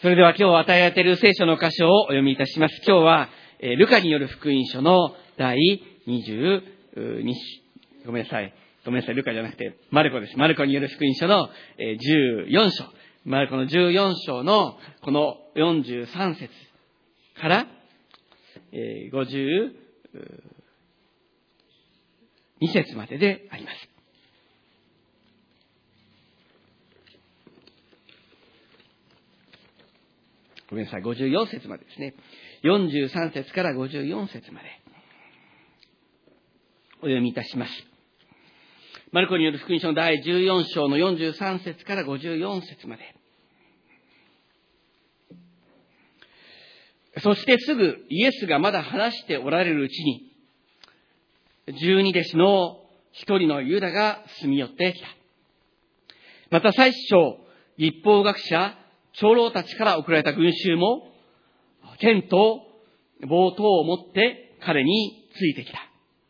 それでは今日与えられている聖書の箇所をお読みいたします。今日は、ルカによる福音書の第22、ごめんなさい、ルカじゃなくて、マルコです。マルコによる福音書の14章。マルコの14章のこの43節から52節までであります。ごめんなさい、54節までですね。43節から54節までお読みいたします。マルコによる福音書の第14章の43節から54節まで。そしてすぐイエスがまだ話しておられるうちに、12弟子の一人のユダが進み寄ってきた。また祭司長、律法学者、長老たちから送られた群衆も、剣と棒等を持って彼についてきた。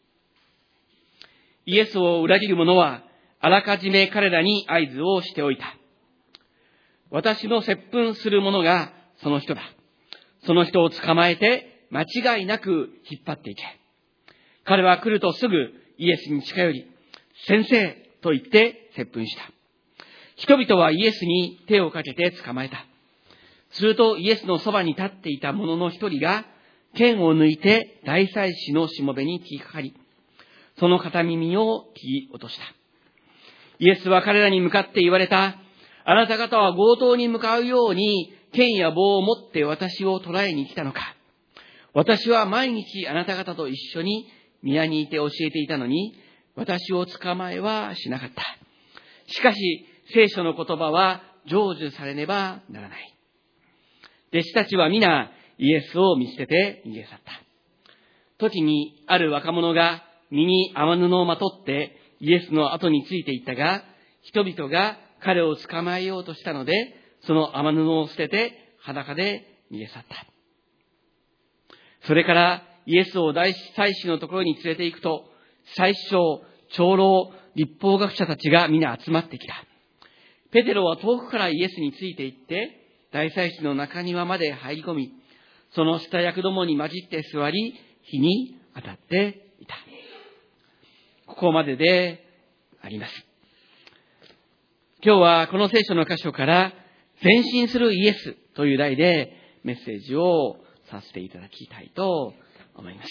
イエスを裏切る者は、あらかじめ彼らに合図をしておいた。私の接吻する者がその人だ。その人を捕まえて間違いなく引っ張っていけ。彼は来るとすぐイエスに近寄り、先生と言って接吻した。人々はイエスに手をかけて捕まえた。するとイエスのそばに立っていた者の一人が剣を抜いて大祭司のしもべに切りかかり、その片耳を切り落とした。イエスは彼らに向かって言われた。あなた方は強盗に向かうように剣や棒を持って私を捕らえに来たのか。私は毎日あなた方と一緒に宮にいて教えていたのに、私を捕まえはしなかった。しかし、聖書の言葉は成就されねばならない。弟子たちは皆イエスを見捨てて逃げ去った。時にある若者が身に雨布をまとってイエスの後についていったが、人々が彼を捕まえようとしたので、その雨布を捨てて裸で逃げ去った。それからイエスを大祭司のところに連れて行くと、祭司長、長老、律法学者たちが皆集まってきた。ペテロは遠くからイエスについて行って、大祭司の中庭まで入り込み、その下役どもに混じって座り、火に当たっていた。ここまでであります。今日はこの聖書の箇所から前進するイエスという題でメッセージをさせていただきたいと思います。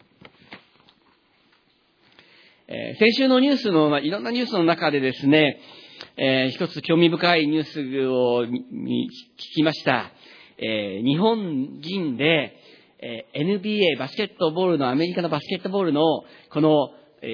先週のニュースのいろんなニュースの中でですね、一つ興味深いニュースを聞きました。日本人で、NBA バスケットボールのアメリカのバスケットボールのこの、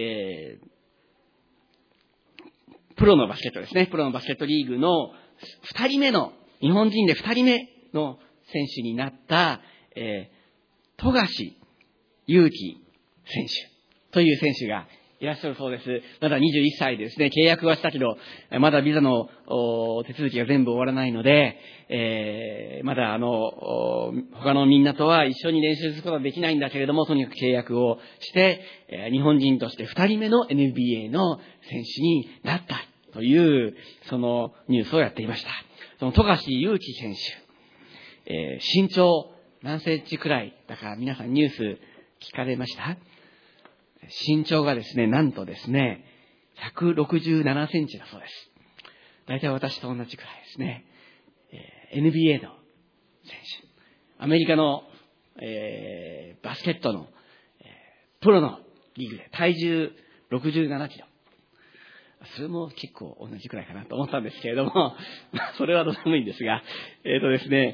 プロのバスケットですね。プロのバスケットリーグの2人目の、日本人で2人目の選手になった、富樫勇樹選手という選手がいらっしゃるそうです。まだ21歳でですね、契約はしたけど、まだビザの手続きが全部終わらないので、まだ他のみんなとは一緒に練習することはできないんだけれども、とにかく契約をして、日本人として2人目の NBA の選手になったという、そのニュースをやっていました。その富樫勇樹選手、身長何センチくらいだか皆さんニュース聞かれました？身長がですね、なんとですね、167センチだそうです。大体私と同じくらいですね。NBA の選手。アメリカの、バスケットの、プロのリーグで体重67キロ。それも結構同じくらいかなと思ったんですけれども、それはどうでもいいんですが、ですね、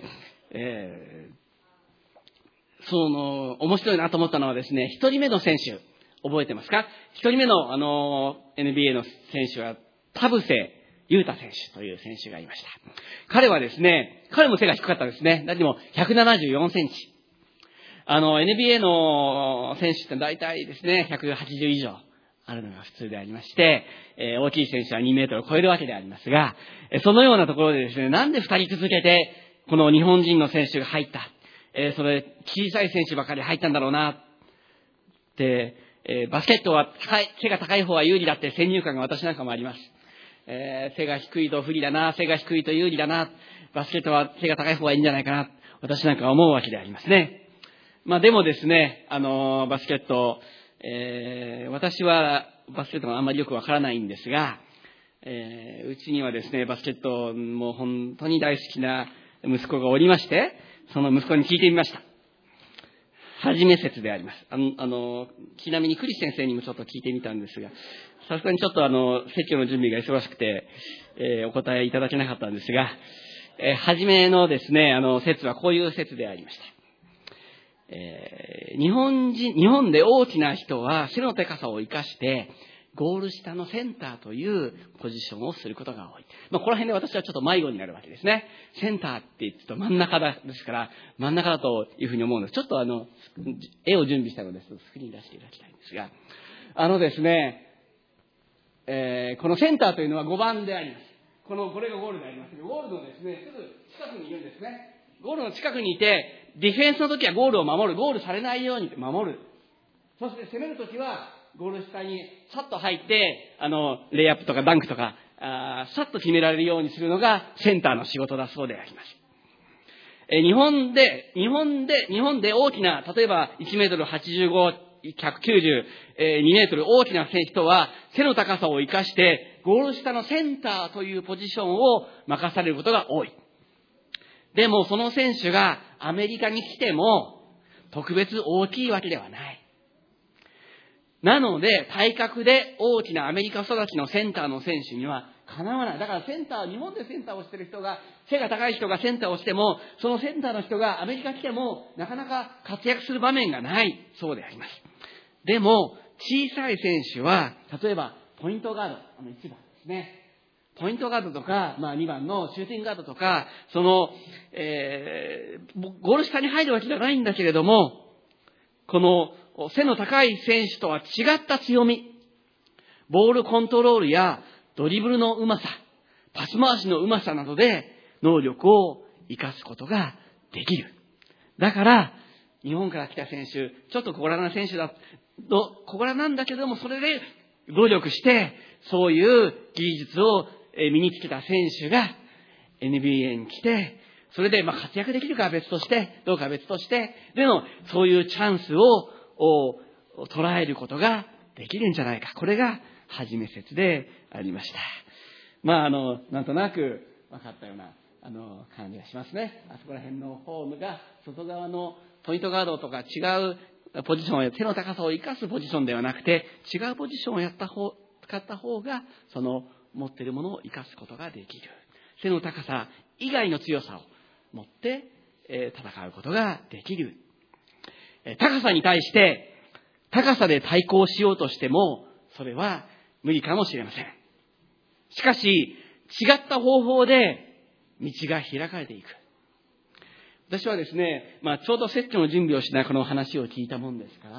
面白いなと思ったのはですね、一人目の選手、覚えてますか？一人目のNBA の選手は田臥勇太選手という選手がいました。彼はですね、彼も背が低かったですね。だっても174センチ。NBA の選手って大体ですね、180以上あるのが普通でありまして、大きい選手は2メートルを超えるわけでありますが、そのようなところでですね、なんで2人続けてこの日本人の選手が入った。それ小さい選手ばかり入ったんだろうなって、バスケットは背が高い方が有利だって先入観が私なんかもあります。背が低いと不利だな、背が低いと有利だな、 バスケットは背が高い方がいいんじゃないかな、私なんかは思うわけでありますね。でもですね、バスケット、私はバスケットがあんまりよくわからないんですが、うちにはですね、バスケットも本当に大好きな息子がおりまして、その息子に聞いてみました。はじめ説であります。ちなみにクリス先生にもちょっと聞いてみたんですが、さすがにちょっと説教の準備が忙しくて、お答えいただけなかったんですが、はじめのですね、説はこういう説でありました。日本で大きな人は背の高さを生かして、ゴール下のセンターというポジションをすることが多い。この辺で私はちょっと迷子になるわけですね。センターって言うと真ん中ですから、真ん中だというふうに思うんです。ちょっと絵を準備したので、スクリーン出していただきたいんですが、ですね、このセンターというのは5番であります。これがゴールでありますけど、ゴールのですね、すぐ近くにいるんですね。ゴールの近くにいて、ディフェンスの時はゴールを守る。ゴールされないように守る。そして攻める時は、ゴール下にさっと入って、レイアップとかダンクとか、さっと決められるようにするのがセンターの仕事だそうであります。日本で大きな、例えば1メートル85、192メートル大きな人は、背の高さを生かして、ゴール下のセンターというポジションを任されることが多い。でもその選手がアメリカに来ても、特別大きいわけではない。なので、体格で大きなアメリカ育ちのセンターの選手にはかなわない。だから日本でセンターをしている人が、背が高い人がセンターをしても、そのセンターの人がアメリカ来ても、なかなか活躍する場面がない。そうであります。でも、小さい選手は、例えば、ポイントガード、1番ですね。ポイントガードとか、2番のシューティングガードとか、ゴール下に入るわけじゃないんだけれども、この背の高い選手とは違った強み、ボールコントロールやドリブルのうまさ、パス回しのうまさなどで能力を生かすことができる。だから、日本から来た選手、ちょっと小柄な選手小柄なんだけども、それで努力して、そういう技術を身につけた選手が NBA に来て、それで活躍できるかは別として、どうかは別として、でもそういうチャンスを捉えることができるんじゃないか。これがはじめ説でありました。なんとなく分かったような感じがしますね。あそこら辺のフォームが外側のポイントガードとか違うポジションを、手の高さを生かすポジションではなくて、違うポジションを使った方が、その持っているものを生かすことができる。背の高さ以外の強さを持って戦うことができる。高さに対して高さで対抗しようとしてもそれは無理かもしれません。しかし違った方法で道が開かれていく。私はですね、ちょうど説教の準備をしながらこの話を聞いたもんですから、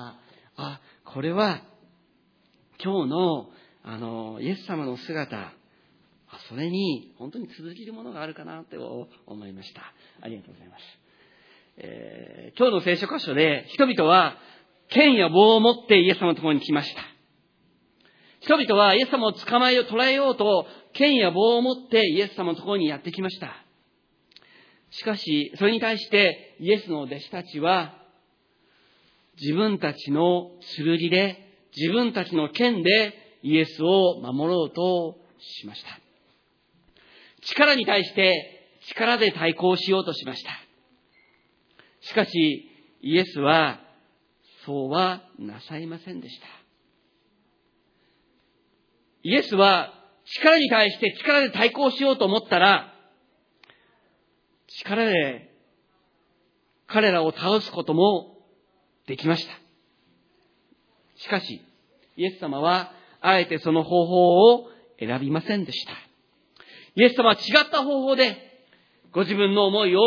これは今日のイエス様の姿、それに本当に続けるものがあるかなと思いました。ありがとうございます。今日の聖書箇所で人々は剣や棒を持ってイエス様のところに来ました。人々はイエス様を捕らえようと剣や棒を持ってイエス様のところにやってきました。しかしそれに対してイエスの弟子たちは自分たちの剣で、自分たちの剣でイエスを守ろうとしました。力に対して力で対抗しようとしました。しかしイエスはそうはなさいませんでした。イエスは力に対して力で対抗しようと思ったら、力で彼らを倒すこともできました。しかしイエス様はあえてその方法を選びませんでした。イエス様は違った方法でご自分の思いを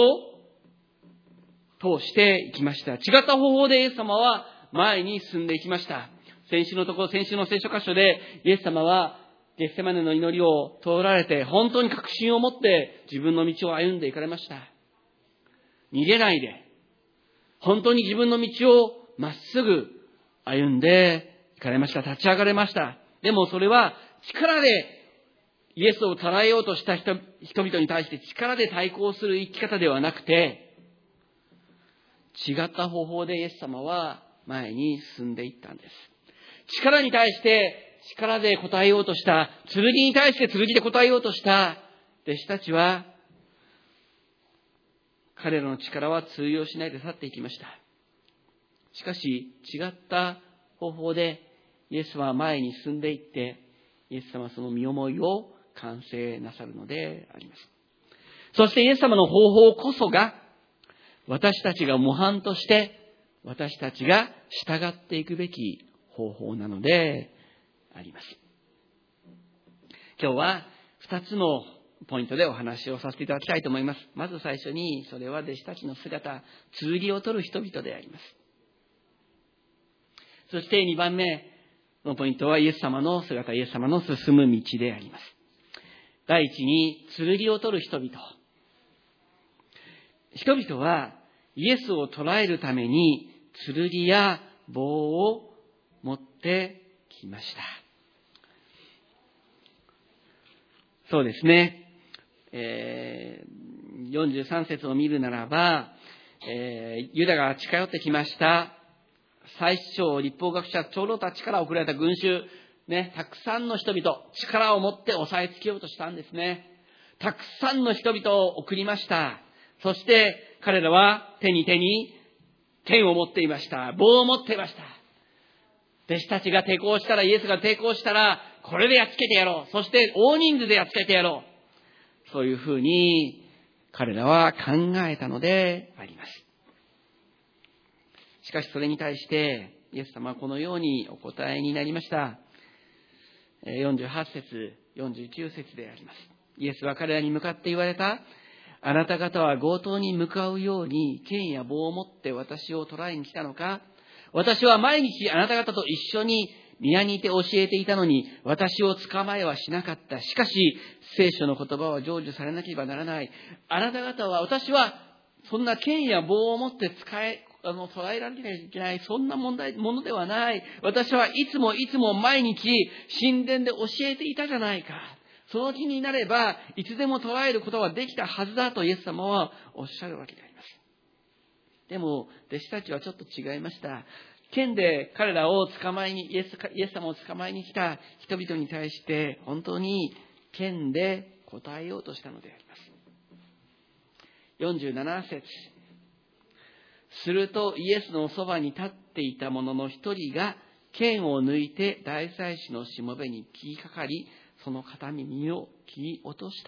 通していきました。違った方法でイエス様は前に進んでいきました。先週の聖書箇所でイエス様はゲッセマネの祈りを通られて本当に確信を持って自分の道を歩んでいかれました。逃げないで本当に自分の道をまっすぐ歩んでいかれました。立ち上がれました。でもそれは力でイエスを捉えようとした人々に対して力で対抗する生き方ではなくて、違った方法でイエス様は前に進んでいったんです。力に対して力で答えようとした、剣に対して剣で答えようとした弟子たちは、彼らの力は通用しないで去っていきました。しかし、違った方法でイエスは前に進んでいって、イエス様はその身思いを完成なさるのであります。そしてイエス様の方法こそが、私たちが模範として、私たちが従っていくべき方法なのであります。今日は2つのポイントでお話をさせていただきたいと思います。まず最初に、それは弟子たちの姿、剣を取る人々であります。そして2番目のポイントはイエス様の姿、イエス様の進む道であります。第一に、剣を取る人々。人々はイエスを捕らえるために剣や棒を持ってきました。そうですね。43節を見るならば、ユダが近寄ってきました。祭司長、立法学者、長老たちから送られた群衆、ね、たくさんの人々、力を持って押さえつけようとしたんですね。たくさんの人々を送りました。そして彼らは手に剣を持っていました。棒を持っていました。弟子たちが抵抗したら、イエスが抵抗したら、これでやっつけてやろう。そして大人数でやっつけてやろう。そういうふうに彼らは考えたのであります。しかしそれに対してイエス様はこのようにお答えになりました。48節、49節であります。イエスは彼らに向かって言われた。あなた方は強盗に向かうように剣や棒を持って私を捕らえに来たのか。私は毎日あなた方と一緒に宮にいて教えていたのに、私を捕まえはしなかった。しかし、聖書の言葉は成就されなければならない。あなた方は、私はそんな剣や棒を持って捉えられなきゃいけない、そんなものではない。私はいつも毎日神殿で教えていたじゃないか。その気になれば、いつでも捉えることはできたはずだとイエス様はおっしゃるわけであります。でも、弟子たちはちょっと違いました。剣で彼らを捕まえに、イエス様を捕まえに来た人々に対して、本当に剣で答えようとしたのであります。47節。するとイエスのそばに立っていた者の一人が剣を抜いて大祭司のしもべに切りかかり、その片耳を切り落とした。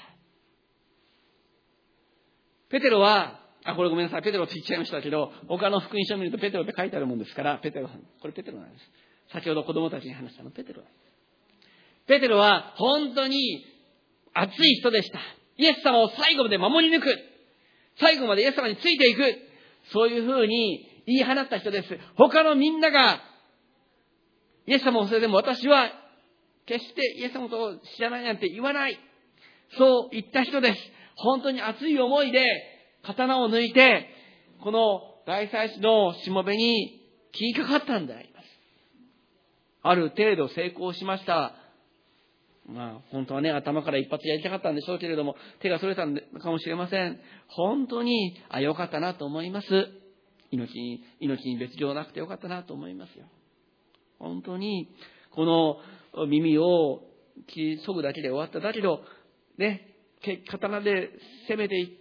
ペテロは、これごめんなさい、ペテロって言っちゃいましたけど、他の福音書を見るとペテロって書いてあるもんですから、これペテロなんです。先ほど子供たちに話したのペテロ。ペテロは本当に熱い人でした。イエス様を最後まで守り抜く。最後までイエス様についていく。そういうふうに言い放った人です。他のみんなが、イエス様をそれでも私は決してイエス様と知らないなんて言わない。そう言った人です。本当に熱い思いで刀を抜いて、この大祭司のしもべに切りかかったんであります。ある程度成功しました。本当はね、頭から一発やりたかったんでしょうけれども、手がそれたのかもしれません。本当に、良かったなと思います。命に別状なくてよかったなと思いますよ。本当に、この耳を切りそぐだけで終わった。だけど、ね、刀で攻めていって、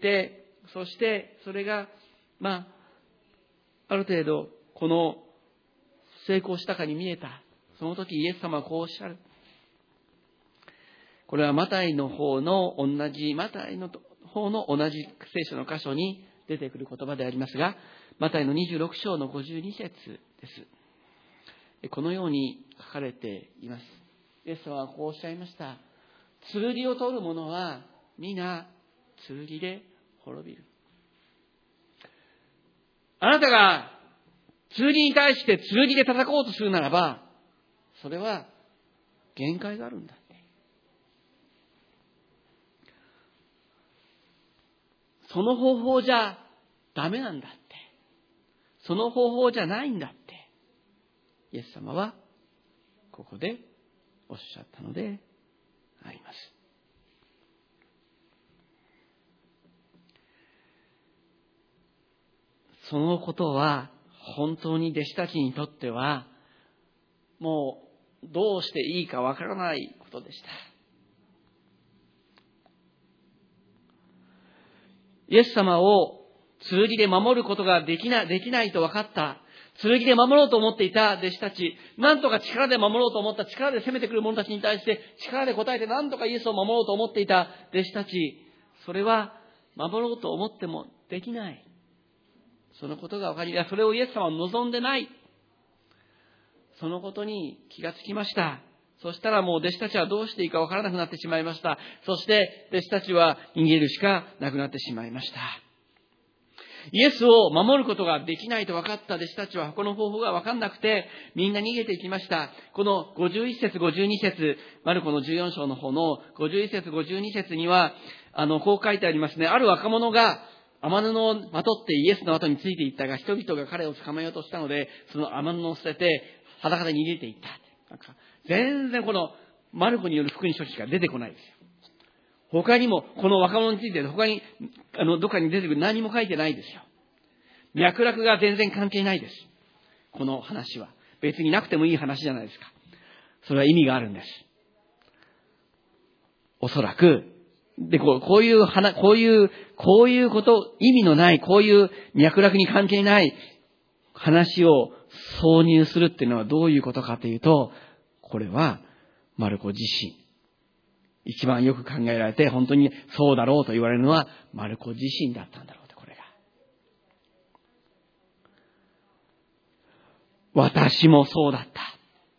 そしてそれが、ある程度、この成功したかに見えた。その時イエス様はこうおっしゃる。これはマタイの方の同じ聖書の箇所に出てくる言葉でありますが、マタイの26章の52節です。このように書かれています。イエス様はこうおっしゃいました。剣を取る者は皆剣で滅びる。あなたが剣に対して剣で叩こうとするならば、それは限界があるんだ。その方法じゃダメなんだって。その方法じゃないんだって。イエス様はここでおっしゃったのであります。 そのことは本当に弟子たちにとってはもうどうしていいかわからないことでした。イエス様を剣で守ることができないと分かった。剣で守ろうと思っていた弟子たち、なんとか力で守ろうと思った、力で攻めてくる者たちに対して力で答えてなんとかイエスを守ろうと思っていた弟子たち、それは守ろうと思ってもできない。そのことが分かり、それをイエス様は望んでない。そのことに気がつきました。そしたらもう弟子たちはどうしていいか分からなくなってしまいました。そして弟子たちは逃げるしかなくなってしまいました。イエスを守ることができないと分かった弟子たちはこの方法が分かんなくてみんな逃げていきました。この51節52節マルコの14章の方の51節52節にはこう書いてありますね。ある若者が雨布をまとってイエスの後についていったが、人々が彼を捕まえようとしたので、その雨布を捨てて裸で逃げていった。全然このマルコによる福音書しか出てこないですよ。他にもこの若者について他にどっかに出てくる何も書いてないですよ。脈絡が全然関係ないです。この話は別になくてもいい話じゃないですか。それは意味があるんです。おそらくでこういうこと、意味のない、こういう脈絡に関係ない話を挿入するっていうのはどういうことかというと、これはマルコ自身。一番よく考えられて、本当にそうだろうと言われるのはマルコ自身だったんだろうと、これが。私もそうだった。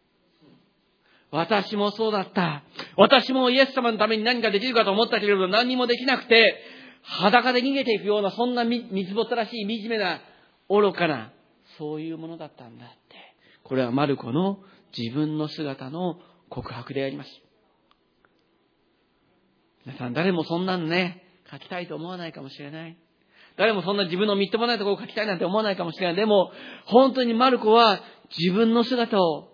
私もそうだった。私もイエス様のために何かできるかと思ったけれど何にもできなくて、裸で逃げていくような、そんなみつぼったらしい惨めな、愚かな、そういうものだったんだって。これはマルコの自分の姿の告白であります。皆さん、誰もそんなのね、書きたいと思わないかもしれない。誰もそんな自分のみっともないところを書きたいなんて思わないかもしれない。でも、本当にマルコは自分の姿を、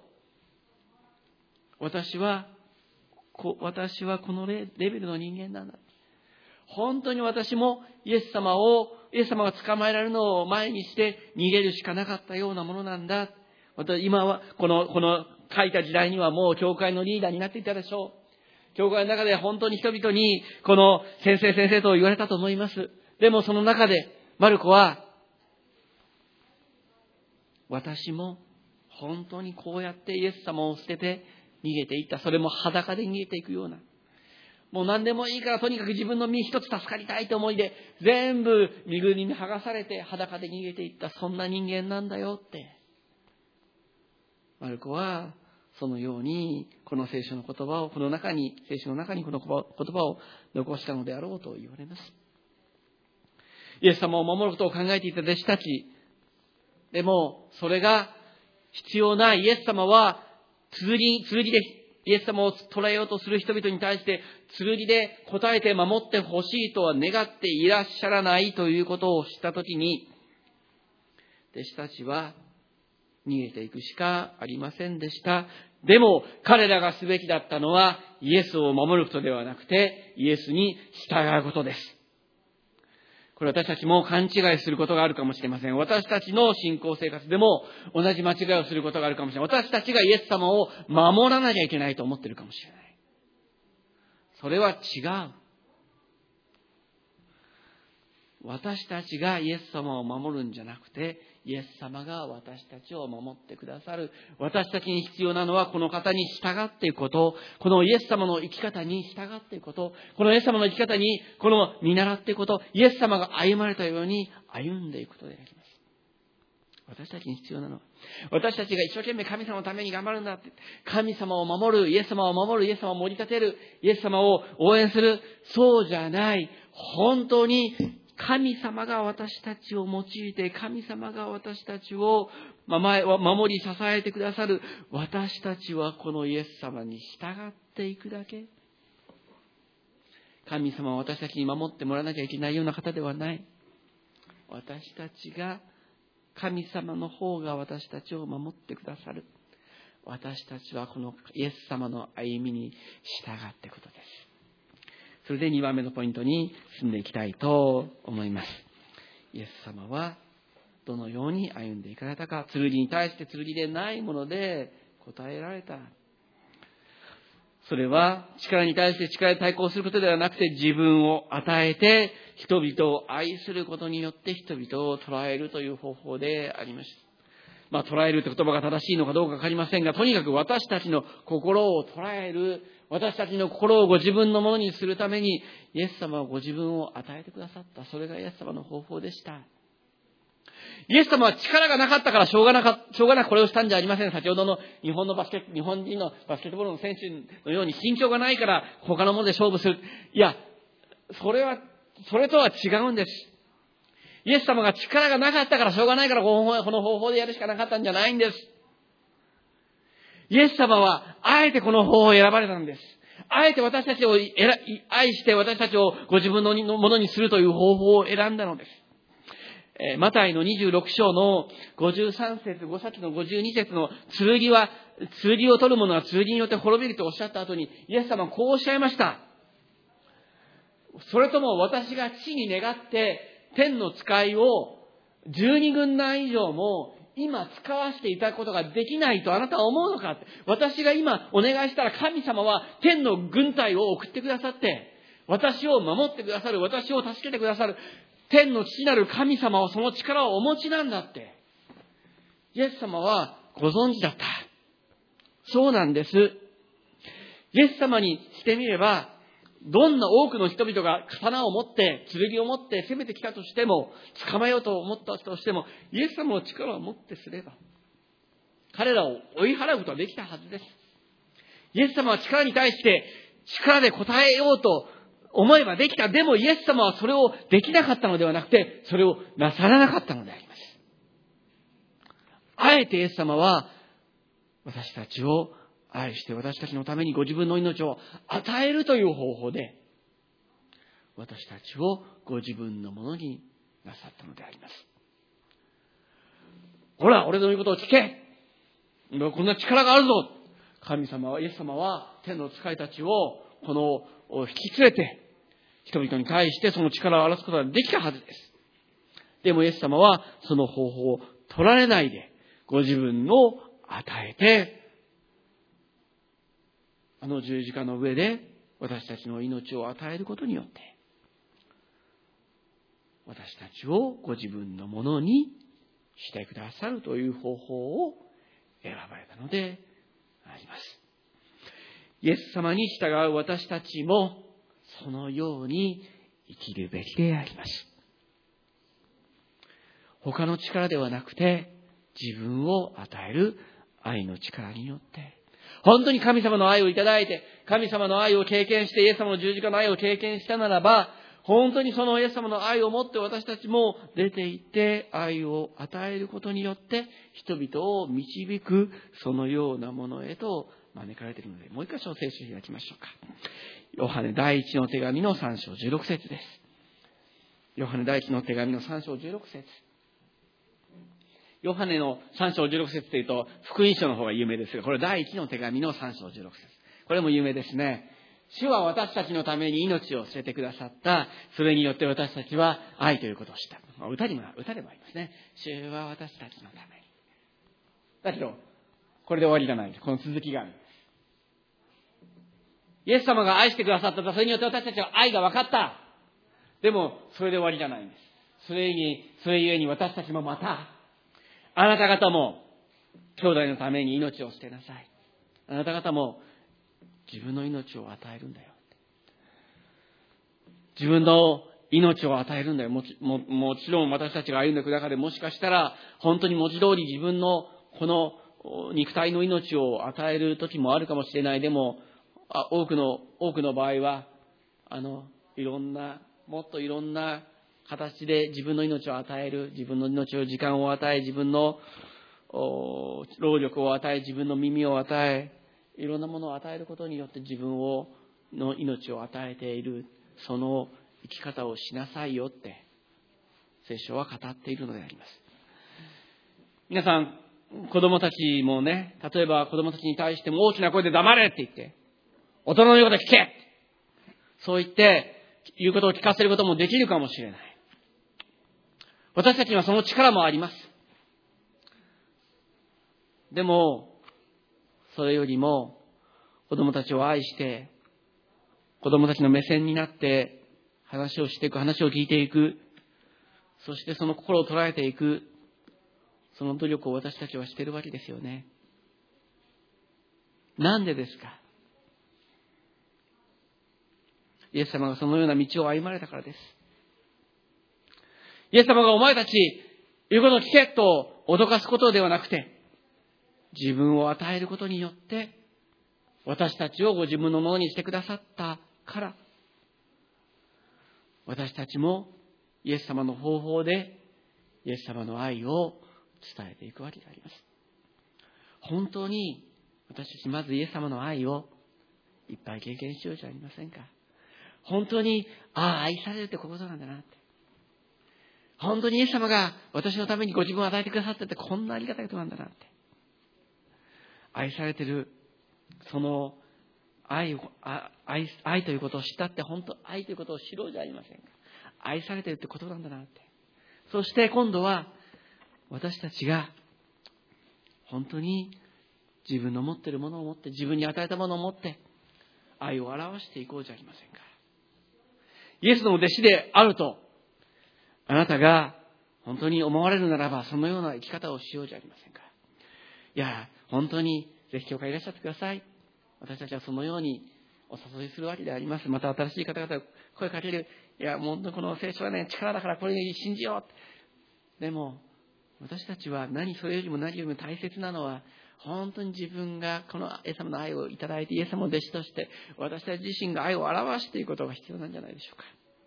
私はこのレベルの人間なんだ。本当に私もイエス様が捕まえられるのを前にして逃げるしかなかったようなものなんだ。今はこの書いた時代にはもう教会のリーダーになっていたでしょう。教会の中で本当に人々にこの先生と言われたと思います。でもその中でマルコは、私も本当にこうやってイエス様を捨てて逃げていった。それも裸で逃げていくような。もう何でもいいからとにかく自分の身一つ助かりたいと思いで全部身ぐるみ剥がされて裸で逃げていった。そんな人間なんだよって。マルコはそのようにこの聖書の言葉を聖書の中にこの言葉を残したのであろうと言われます。イエス様を守ることを考えていた弟子たち。でもそれが必要ないイエス様は剣でイエス様を捕らえようとする人々に対して剣で答えて守ってほしいとは願っていらっしゃらないということを知ったときに、弟子たちは逃げていくしかありませんでした。でも彼らがすべきだったのはイエスを守ることではなくてイエスに従うことです。これ私たちも勘違いすることがあるかもしれません。私たちの信仰生活でも同じ間違いをすることがあるかもしれない。私たちがイエス様を守らなきゃいけないと思っているかもしれない。それは違う。私たちがイエス様を守るんじゃなくて、イエス様が私たちを守ってくださる。私たちに必要なのはこの方に従っていくこと、このイエス様の生き方に従っていくこと、このイエス様の生き方に見習っていくこと、イエス様が歩まれたように歩んでいくことであります。私たちに必要なのは、私たちが一生懸命神様のために頑張るんだって、神様を守る、イエス様を守る、イエス様を盛り立てる、イエス様を応援する、そうじゃない。本当に神様が私たちを用いて、神様が私たちを守り支えてくださる。私たちはこのイエス様に従っていくだけ。神様は私たちに守ってもらわなきゃいけないような方ではない。私たちが、神様の方が私たちを守ってくださる。私たちはこのイエス様の歩みに従っていくことです。それで2番目のポイントに進んでいきたいと思います。イエス様はどのように歩んでいかれたか。剣に対して剣でないもので答えられた。それは力に対して力で対抗することではなくて、自分を与えて人々を愛することによって人々を捉えるという方法でありました。捉えるという言葉が正しいのかどうかわかりませんが、とにかく私たちの心を捉える、私たちの心をご自分のものにするために、イエス様はご自分を与えてくださった。それがイエス様の方法でした。イエス様は力がなかったからしょうがなくこれをしたんじゃありません。先ほどの日本人のバスケットボールの選手のように身長がないから他のもので勝負する。いや、それとは違うんです。イエス様が力がなかったからしょうがないからこの方法でやるしかなかったんじゃないんです。イエス様はあえてこの方法を選ばれたんです。あえて私たちを愛して私たちをご自分のものにするという方法を選んだのです。マタイの26章の53節、さっきの52節の剣を取る者は剣によって滅びるとおっしゃった後に、イエス様はこうおっしゃいました。それとも私が地に願って天の使いを12軍団以上も今使わせていただくことができないとあなたは思うのかって。私が今お願いしたら神様は天の軍隊を送ってくださって、私を守ってくださる、私を助けてくださる。天の父なる神様はその力をお持ちなんだって。イエス様はご存知だった。そうなんです。イエス様にしてみれば、どんな多くの人々が刀を持って、剣を持って攻めてきたとしても、捕まえようと思ったとしても、イエス様の力を持ってすれば、彼らを追い払うことはできたはずです。イエス様は力に対して力で応えようと思えばできた。でもイエス様はそれをできなかったのではなくて、それをなさらなかったのであります。あえてイエス様は私たちを愛して私たちのためにご自分の命を与えるという方法で、私たちをご自分のものになさったのであります。ほら、俺の言うことを聞け。こんな力があるぞ。神様は、イエス様は天の使いたちを引き連れて、人々に対してその力を表すことができたはずです。でもイエス様はその方法を取られないで、ご自分を与えて、あの十字架の上で私たちの命を与えることによって、私たちをご自分のものにしてくださるという方法を選ばれたのであります。イエス様に従う私たちもそのように生きるべきであります。他の力ではなくて、自分を与える愛の力によって、本当に神様の愛をいただいて、神様の愛を経験して、イエス様の十字架の愛を経験したならば、本当にそのイエス様の愛を持って私たちも出て行って愛を与えることによって人々を導くそのようなものへと招かれているので、もう一箇所聖書を開きましょうか。ヨハネ第一の手紙の3章16節です。ヨハネ第一の手紙の3章16節。ヨハネの3章16節というと福音書の方が有名ですが、これ第一の手紙の3章16節。これも有名ですね。主は私たちのために命を捨ててくださった。それによって私たちは愛ということをした。歌でもありますね。主は私たちのために。だけど、これで終わりがない。この続きがあるんです。イエス様が愛してくださった。それによって私たちは愛が分かった。でも、それで終わりじゃないんです。それゆえに私たちもまた、あなた方も兄弟のために命を捨てなさい。あなた方も自分の命を与えるんだよ。自分の命を与えるんだよ。もちろん私たちが歩んでいく中でもしかしたら本当に文字通り自分のこの肉体の命を与える時もあるかもしれない。でも多くの場合はもっといろんな形で自分の命を与える、自分の命を時間を与え、自分の労力を与え、自分の耳を与え、いろんなものを与えることによって自分の命を与えている、その生き方をしなさいよって聖書は語っているのであります。皆さん、子供たちもね、例えば子供たちに対しても大きな声で黙れって言って、大人の言うことを聞け、そう言って言うことを聞かせることもできるかもしれない。 私たちにはその力もあります。でも、それよりも、子供たちを愛して、子供たちの目線になって、話をしていく、話を聞いていく、そしてその心を捉えていく、その努力を私たちはしているわけですよね。なんでですか？イエス様がそのような道を歩まれたからです。イエス様がお前たち、言うことを聞けと脅かすことではなくて、自分を与えることによって、私たちをご自分のものにしてくださったから、私たちもイエス様の方法で、イエス様の愛を伝えていくわけであります。本当に私たちまずイエス様の愛をいっぱい経験しようじゃありませんか。本当に、愛されるってこういうことなんだなって。本当にイエス様が私のためにご自分を与えてくださっててこんなありがたいことなんだなって。愛されてる、その愛ということを知ったって、本当愛ということを知ろうじゃありませんか。愛されてるってことなんだなって。そして今度は私たちが本当に自分の持っているものを持って、自分に与えたものを持って愛を表していこうじゃありませんか。イエスの弟子であるとあなたが本当に思われるならば、そのような生き方をしようじゃありませんか。いや、本当にぜひ教会いらっしゃってください。私たちはそのようにお誘いするわけであります。また新しい方々を声かける。いや、本当にこの聖書はね、力だからこれに信じよう。でも、私たちはそれよりも何よりも大切なのは、本当に自分がこのイエス様の愛をいただいて、イエス様の弟子として、私たち自身が愛を表していくことが必要なんじゃないでしょう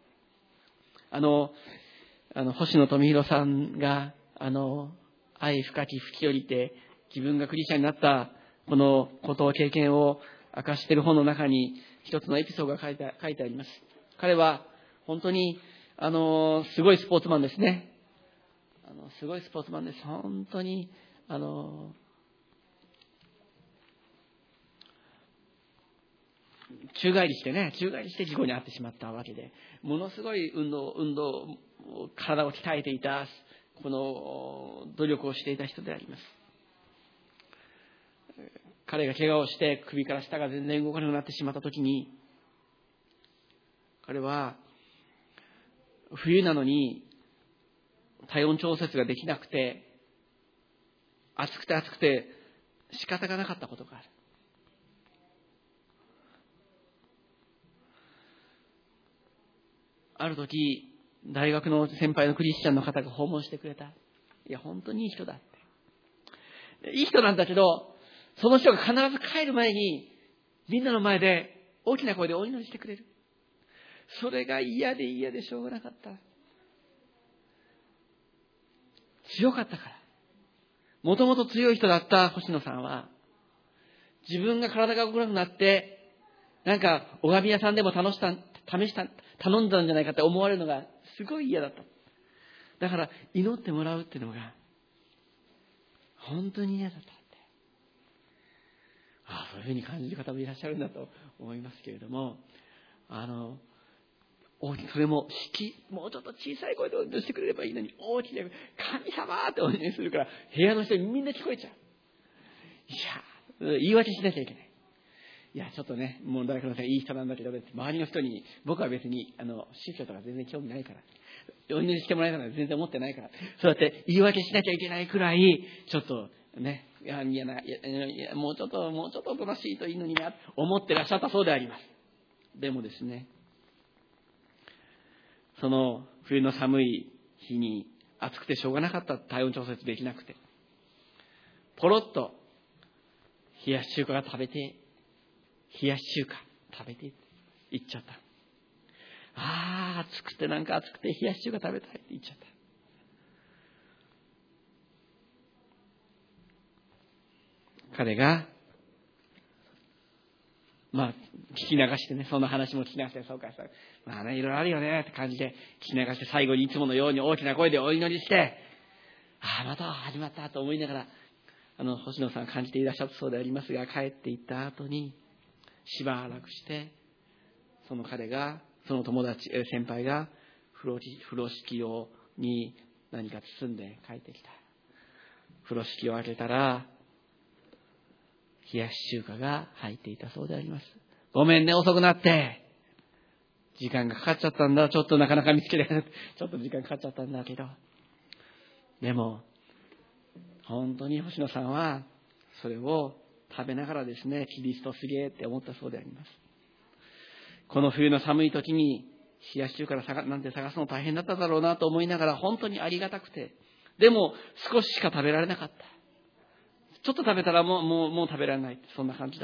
か。星野富弘さんが、愛深き吹き降りて、自分がクリスチャンになったこのことを経験を明かしている本の中に一つのエピソードが書いてあります。彼は本当にすごいスポーツマンですね。すごいスポーツマンです。本当に宙返りして事故に遭ってしまったわけで、ものすごい運動体を鍛えていた、この努力をしていた人であります。彼が怪我をして首から下が全然動かなくなってしまったときに、彼は冬なのに体温調節ができなくて、暑くて仕方がなかったことがある。ある時、大学の先輩のクリスチャンの方が訪問してくれた。いや、本当にいい人だって。いい人なんだけど、その人が必ず帰る前に、みんなの前で大きな声でお祈りしてくれる。それが嫌でしょうがなかった。強かったから。もともと強い人だった星野さんは、自分が体が動かなくなって、なんか、拝み屋さんでも頼んだんじゃないかって思われるのがすごい嫌だった。だから、祈ってもらうっていうのが、本当に嫌だったって。そういうふうに感じる方もいらっしゃるんだと思いますけれども、それももうちょっと小さい声でお祈りしてくれればいいのに、大きな神様ってお祈りするから、部屋の人にみんな聞こえちゃう。言い訳しなきゃいけない。いや、ちょっとね、もう誰かのいい人なんだけど、周りの人に、僕は別に、宗教とか全然興味ないから、お祈りしてもらえたら全然思ってないから、そうやって言い訳しなきゃいけないくらい、ちょっとね、もうちょっとおとなしいといいのにな、思ってらっしゃったそうであります。でもですね、その冬の寒い日に暑くてしょうがなかった、体温調節できなくて、ポロッと冷やし中華が食べて言っちゃった。暑くて冷やし中華食べたいって言っちゃった。彼が聞き流してね、その話も聞き流して、そうかそう、いろいろあるよねって感じで聞き流して、最後にいつものように大きな声でお祈りして、また始まったと思いながら、星野さん感じていらっしゃったそうでありますが、帰っていった後にしばらくして、その友達先輩が風呂敷に何か包んで帰ってきた。風呂敷を開けたら、冷やし中華が入っていたそうであります。ごめんね、遅くなって。時間がかかっちゃったんだ。ちょっとなかなか見つけられない。ちょっと時間かかっちゃったんだけど。でも、本当に星野さんは、それを食べながらですね、キリストすげえって思ったそうであります。この冬の寒い時に、冷やし中華なんて探すの大変だっただろうなと思いながら、本当にありがたくて、でも少ししか食べられなかった。ちょっと食べたらもう食べられない。そんな感じだった。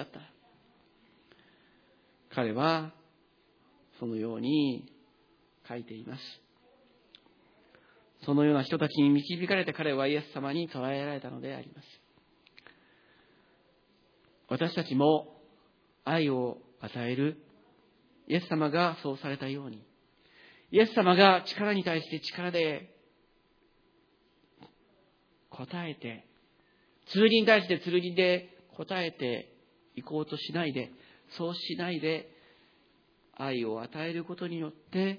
彼は、そのように書いています。そのような人たちに導かれて彼はイエス様に捕らえられたのであります。私たちも愛を与えるイエス様がそうされたように、イエス様が力に対して力で答えて、剣に対して剣で答えていこうとしないで、そうしないで愛を与えることによって、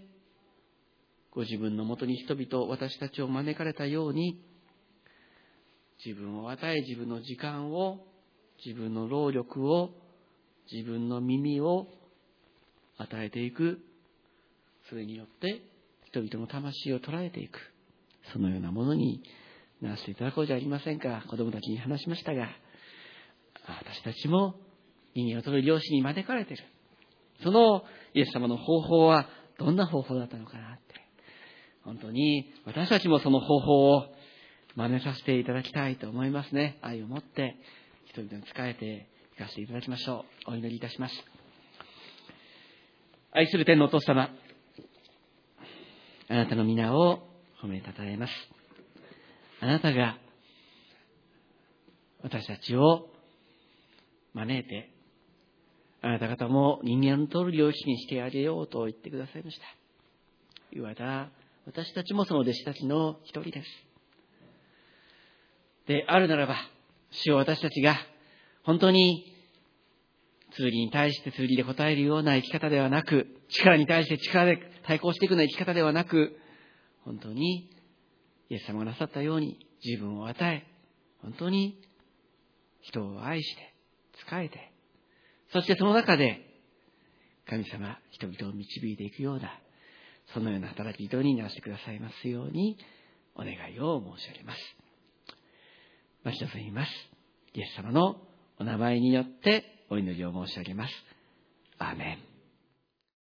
ご自分のもとに人々、私たちを招かれたように、自分を与え、自分の時間を、自分の労力を、自分の耳を与えていく。それによって人々の魂を捉えていく。そのようなものにならせていただこうじゃありませんか。子供たちに話しましたが、私たちも人間を取る漁師に招かれている。そのイエス様の方法はどんな方法だったのかなって。本当に私たちもその方法を真似させていただきたいと思いますね。愛を持って人々に仕えていかせていただきましょう。お祈りいたします。愛する天のお父様、あなたの皆を褒めたたえます。あなたが私たちを招いて、あなた方も人間を取る漁師にしてあげようと言ってくださいました。言われた私たちもその弟子たちの一人です。であるならば、主よ、私たちが本当に剣に対して剣で答えるような生き方ではなく、力に対して力で対抗していくような生き方ではなく、本当にイエス様がなさったように自分を与え、本当に人を愛して仕えて、そしてその中で神様、人々を導いていくような、そのような働き人にならせてくださいますようにお願いを申し上げます。町田さん言います。イエス様のお名前によってお祈りを申し上げます。アーメン。